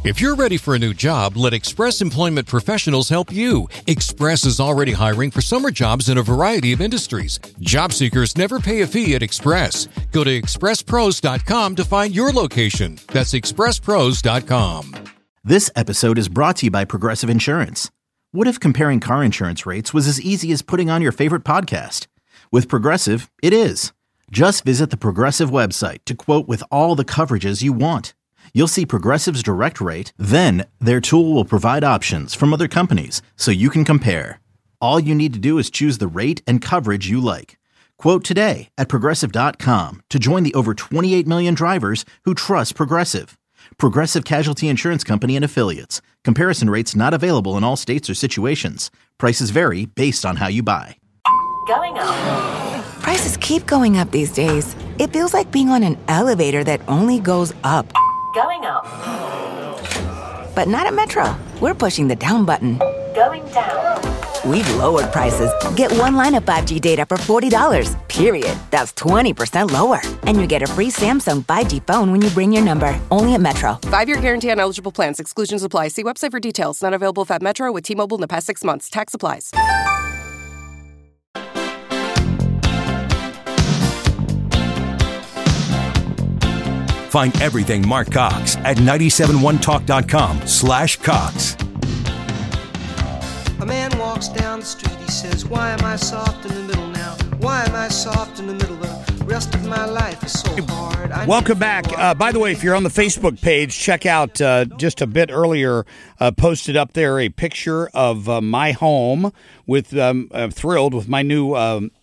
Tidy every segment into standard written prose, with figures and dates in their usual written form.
If you're ready for a new job, let Express Employment Professionals help you. Express is already hiring for summer jobs in a variety of industries. Job seekers never pay a fee at Express. Go to expresspros.com to find your location. That's expresspros.com. This episode is brought to you by Progressive Insurance. What if comparing car insurance rates was as easy as putting on your favorite podcast? With Progressive, it is. Just visit the Progressive website to quote with all the coverages you want. You'll see Progressive's direct rate, then their tool will provide options from other companies so you can compare. All you need to do is choose the rate and coverage you like. Quote today at Progressive.com to join the over 28 million drivers who trust Progressive. Progressive Casualty Insurance Company and Affiliates. Comparison rates not available in all states or situations. Prices vary based on how you buy. Going up. Prices keep going up these days. It feels like being on an elevator that only goes up. Going up. But not at Metro. We're pushing the down button. Going down. We've lowered prices. Get one line of 5G data for $40, period. That's 20% lower. And you get a free Samsung 5G phone when you bring your number. Only at Metro. 5-year guarantee on eligible plans. Exclusions apply. See website for details. Not available at Metro with T-Mobile in the past 6 months. Tax applies. Find everything Mark Cox at 971talk.com/Cox. A man walks down the street, he says, why am I soft in the middle now? Why am I soft in the middle? The rest of my life is so hard. Welcome back. By the way, if you're on the Facebook page, check out just a bit earlier, posted up there a picture of my home with, I'm thrilled with my new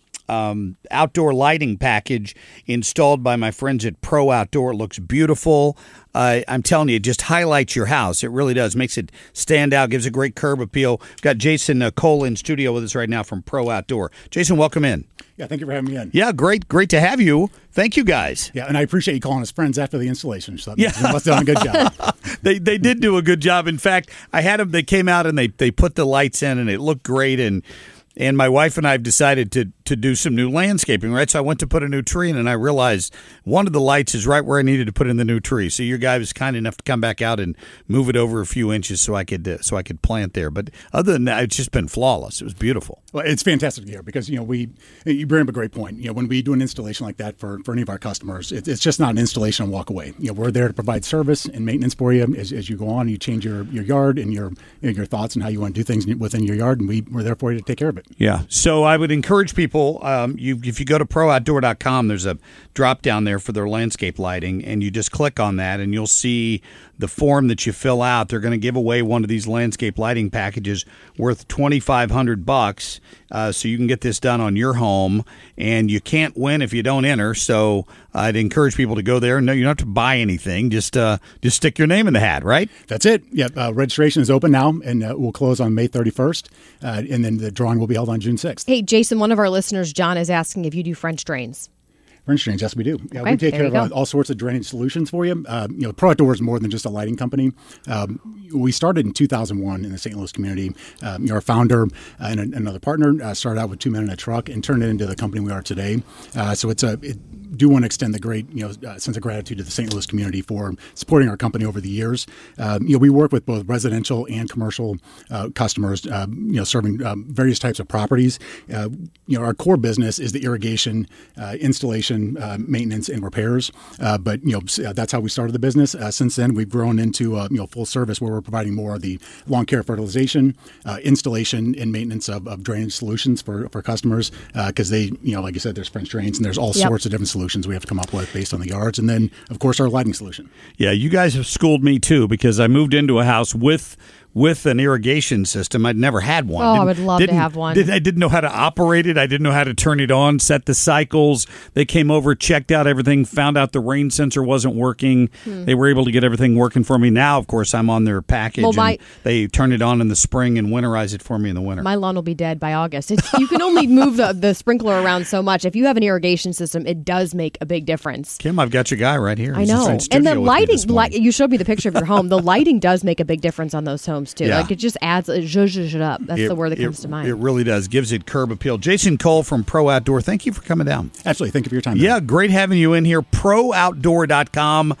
outdoor lighting package installed by my friends at Pro Outdoor. It looks beautiful. I'm telling you, it just highlights your house. It really does. Makes it stand out, gives a great curb appeal. We've got Jason Cole in studio with us right now from Pro Outdoor. Jason, welcome in. Yeah, thank you for having me in. Yeah, great to have you. Thank you, guys. Yeah, and I appreciate you calling us friends after the installation. So you must have done a good job. They did do a good job. In fact, I had them. They came out and they put the lights in, and it looked great. And my wife and I have decided to do some new landscaping, right? So I went to put a new tree in, and I realized one of the lights is right where I needed to put in the new tree. So your guy was kind enough to come back out and move it over a few inches so I could plant there. But other than that, it's just been flawless. It was beautiful. Well, it's fantastic to hear because you bring up a great point. When we do an installation like that for any of our customers, it's just not an installation and walk away. We're there to provide service and maintenance for you as you go on. You change your yard and your thoughts and how you want to do things within your yard, and we're there for you to take care of it. Yeah. So I would encourage people, if you go to ProOutdoor.com, there's a drop down there for their landscape lighting, and you just click on that, and you'll see the form that you fill out. They're going to give away one of these landscape lighting packages worth $2,500, so you can get this done on your home, and you can't win if you don't enter. So I'd encourage people to go there. No, you don't have to buy anything. Just stick your name in the hat, right? That's it. Yeah, registration is open now, and we'll close on May 31st, and then the drawing will be held on June 6th. Hey, Jason, one of our listeners, John, is asking if you do French drains. French drains, yes, we do. Yeah, okay, we take care of all sorts of drainage solutions for you. Pro Outdoor is more than just a lighting company. We started in 2001 in the St. Louis community. Our founder and another partner started out with 2 men in a truck and turned it into the company we are today. So do want to extend the great sense of gratitude to the St. Louis community for supporting our company over the years. We work with both residential and commercial customers, serving various types of properties. Our core business is the irrigation, installation, maintenance, and repairs. But that's how we started the business. Since then, we've grown into full service where we're providing more of the lawn care, fertilization, installation, and maintenance of drainage solutions for customers because they, like I said, there's French drains and there's all sorts of different solutions we have to come up with based on the yards. And then, of course, our lighting solution. Yeah, you guys have schooled me, too, because I moved into a house with an irrigation system. I'd never had one. I would love to have one. I didn't know how to operate it. I didn't know how to turn it on, set the cycles. They came over, checked out everything, found out the rain sensor wasn't working. They were able to get everything working for me. Now, of course, I'm on their package, and they turn it on in the spring and winterize it for me in the winter. My lawn will be dead by August. You can only move the sprinkler around so much. If you have an irrigation system, it does make a big difference. Kim, I've got your guy right here. I know. And the lighting, you showed me the picture of your home. The lighting does make a big difference on those homes, too. Yeah. Like, it just adds, it zhuzhes it up. That's the word that comes to mind. It really does. Gives it curb appeal. Jason Cole from Pro Outdoor, thank you for coming down. Absolutely. Thank you for your time. Yeah, great having you in here. ProOutdoor.com.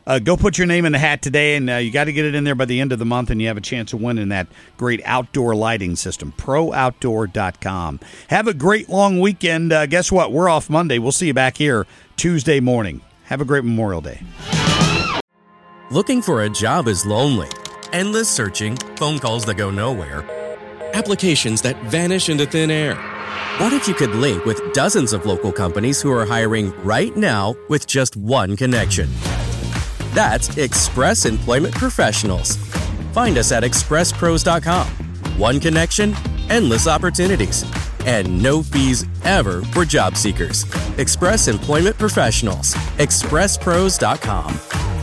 go put your name in the hat today, and you got to get it in there by the end of the month, and you have a chance of winning that great outdoor lighting system, ProOutdoor.com. Have a great long weekend. Guess what? We're off Monday. We'll see you back here Tuesday morning. Have a great Memorial Day. Looking for a job is lonely. Endless searching, phone calls that go nowhere, applications that vanish into thin air. What if you could link with dozens of local companies who are hiring right now with just one connection? That's Express Employment Professionals. Find us at expresspros.com. One connection, endless opportunities, and no fees ever for job seekers. Express Employment Professionals. expresspros.com.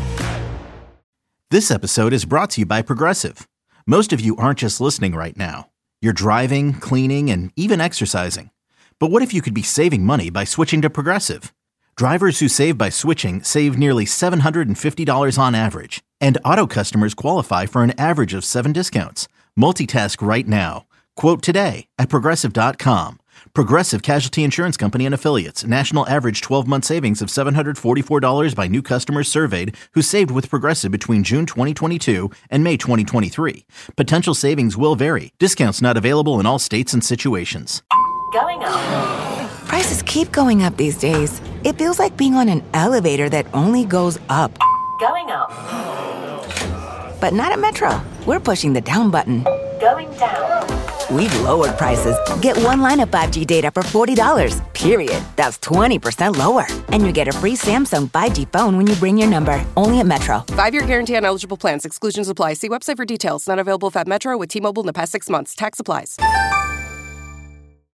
This episode is brought to you by Progressive. Most of you aren't just listening right now. You're driving, cleaning, and even exercising. But what if you could be saving money by switching to Progressive? Drivers who save by switching save nearly $750 on average. And auto customers qualify for an average of 7 discounts. Multitask right now. Quote today at Progressive.com. Progressive Casualty Insurance Company and Affiliates. National average 12-month savings of $744 by new customers surveyed who saved with Progressive between June 2022 and May 2023. Potential savings will vary. Discounts not available in all states and situations. Going up. Prices keep going up these days. It feels like being on an elevator that only goes up. Going up. But not at Metro. We're pushing the down button. Going down. We've lowered prices. Get one line of 5G data for $40, period. That's 20% lower. And you get a free Samsung 5G phone when you bring your number. Only at Metro. 5-year guarantee on eligible plans. Exclusions apply. See website for details. Not available if at Metro with T-Mobile in the past 6 months. Tax applies.